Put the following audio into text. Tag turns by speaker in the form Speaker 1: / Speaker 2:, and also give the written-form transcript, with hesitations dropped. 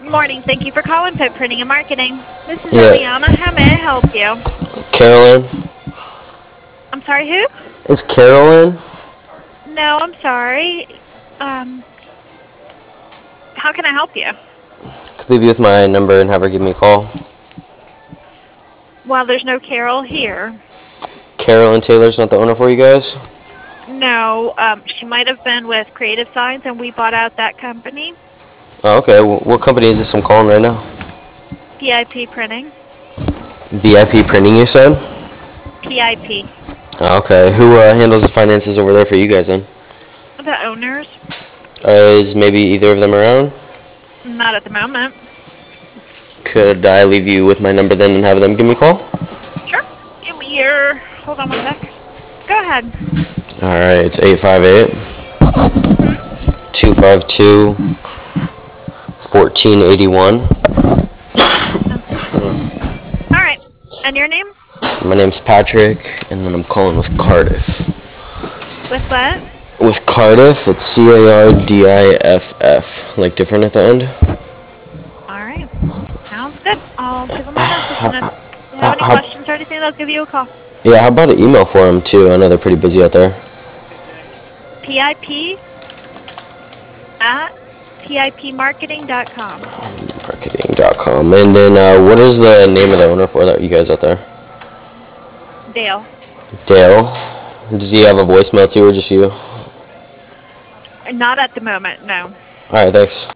Speaker 1: Morning. Thank you for calling Pitt Printing and Marketing. This is
Speaker 2: Yeah,
Speaker 1: Eliana. How may I help you?
Speaker 2: Carolyn.
Speaker 1: I'm sorry, who?
Speaker 2: It's Carolyn.
Speaker 1: No, I'm sorry. How can I help you?
Speaker 2: Could leave you with my number and have her give me a call.
Speaker 1: Well, there's no Carol here.
Speaker 2: Carolyn Taylor's not the owner for you guys?
Speaker 1: No, she might have been with Creative Signs, and we bought out that company,
Speaker 2: Oh, okay. What company is this I'm calling right now?
Speaker 1: PIP Printing.
Speaker 2: VIP Printing, you said?
Speaker 1: PIP.
Speaker 2: Oh, okay. Who handles the finances over there for you guys then?
Speaker 1: The owners?
Speaker 2: Is maybe either of them around?
Speaker 1: Not at the moment.
Speaker 2: Could I leave you with my number then and have them give me a call?
Speaker 1: Sure. Give me your... Hold on one sec. Go ahead.
Speaker 2: Alright, it's 858
Speaker 1: Mm-hmm.
Speaker 2: 252 1481.
Speaker 1: Okay. All right. And your name?
Speaker 2: My name's Patrick, and then I'm calling with Cardiff.
Speaker 1: With what?
Speaker 2: With Cardiff, it's Cardiff, like different at the end.
Speaker 1: All right. Sounds good. I'll give them a message, and if they have any
Speaker 2: How,
Speaker 1: questions or anything, they'll give you a call.
Speaker 2: yeah, how about an email for them too? I know they're pretty busy out there.
Speaker 1: PIP at pipmarketing.com.
Speaker 2: Marketing.com. And then what is the name of the owner for that you guys out there?
Speaker 1: Dale.
Speaker 2: Dale. Does he have a voicemail too, or just you?
Speaker 1: Not at the moment, no.
Speaker 2: Alright, thanks.